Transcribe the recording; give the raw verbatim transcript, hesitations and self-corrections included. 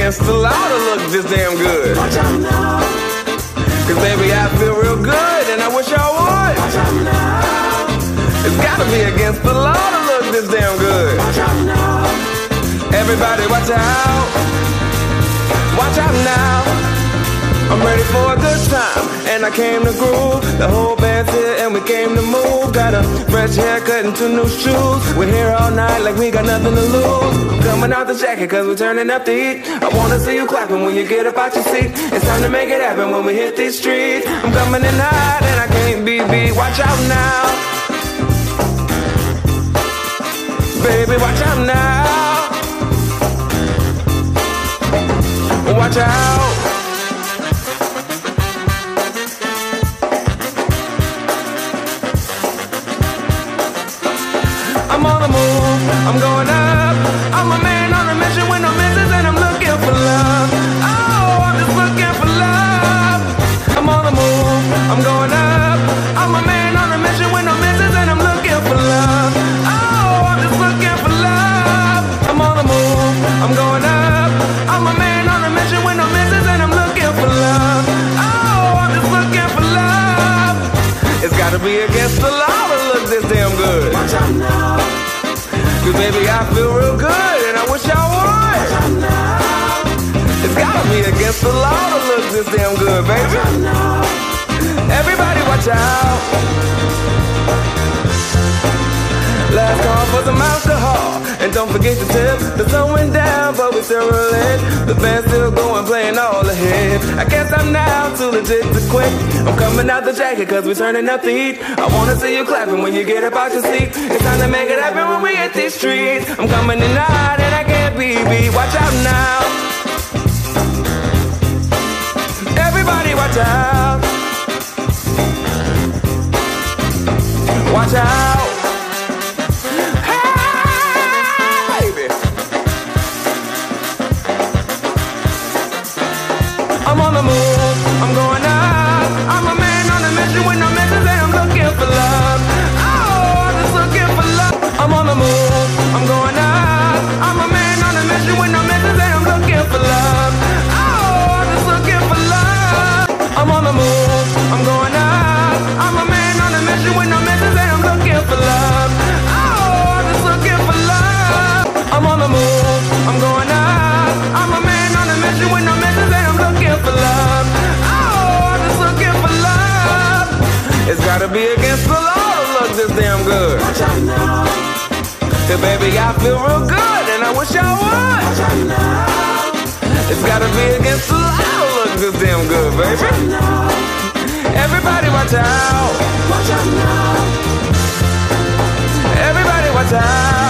against the law to look this damn good. Watch out now. Cause baby, I feel real good and I wish I would. Watch out now. It's gotta be against the law to look this damn good. Watch out now. Everybody watch out. Watch out now. I'm ready for a good time, and I came to groove. The whole band's here and we came to move. Got a fresh haircut and two new shoes. We're here all night like we got nothing to lose. I'm coming out the jacket cause we're turning up the heat. I wanna see you clapping when you get up out your seat. It's time to make it happen when we hit these streets. I'm coming in hot and I can't be beat. Watch out now. Baby, watch out now. Watch out. I'm on the move, I'm going up. I'm a man on a mission with no missions and I'm looking for love. Oh, I'm just looking for love. I'm on the move, I'm going up. I'm a man on a mission with no missions and I'm looking for love. Oh, I'm just looking for love. I'm on the move, I'm going up. I'm a man on a mission with no missions and I'm looking for love. Oh, I'm just looking for love. It's gotta be against the law to look this damn good. Watch out now. Cause baby, I feel real good and I wish I would. Watch out now. It's gotta be against the law to look this damn good, baby. Watch out now. Everybody watch out. Last call for some alcohol. And don't forget to tip. The sun went down, but we still lit. The band's still going, playing all the hits. I can't stop now, too legit to quit. I'm coming out the jacket cause we're turning up the heat. I wanna see you clapping when you get up out your seat. It's time to make it happen when we hit these streets. I'm coming in hot and I can't be beat. Watch out now. Everybody watch out. Watch out. I'm on the move, I'm going up. I'm a man on a mission with no missions and I'm looking for love. Oh, I'm just looking for love. I'm on the move, I'm going up. I'm a man on a mission with no missions and I'm looking for love. Oh, I'm just looking for love. I'm on the move, I'm going up. I'm a man on a mission with no missions and I'm looking for love. Oh, I'm just looking for love. I'm on the move, I'm going up. I'm a man on a mission with no missions and I'm looking for love. Oh, I'm just looking for love. It's gotta be against the law to look this damn good. Watch out now. Hey baby, I feel real good and I wish I would. Watch out now. It's gotta be against the law to look this damn good, baby. Watch out now. Everybody watch out. Watch out now. Everybody watch out.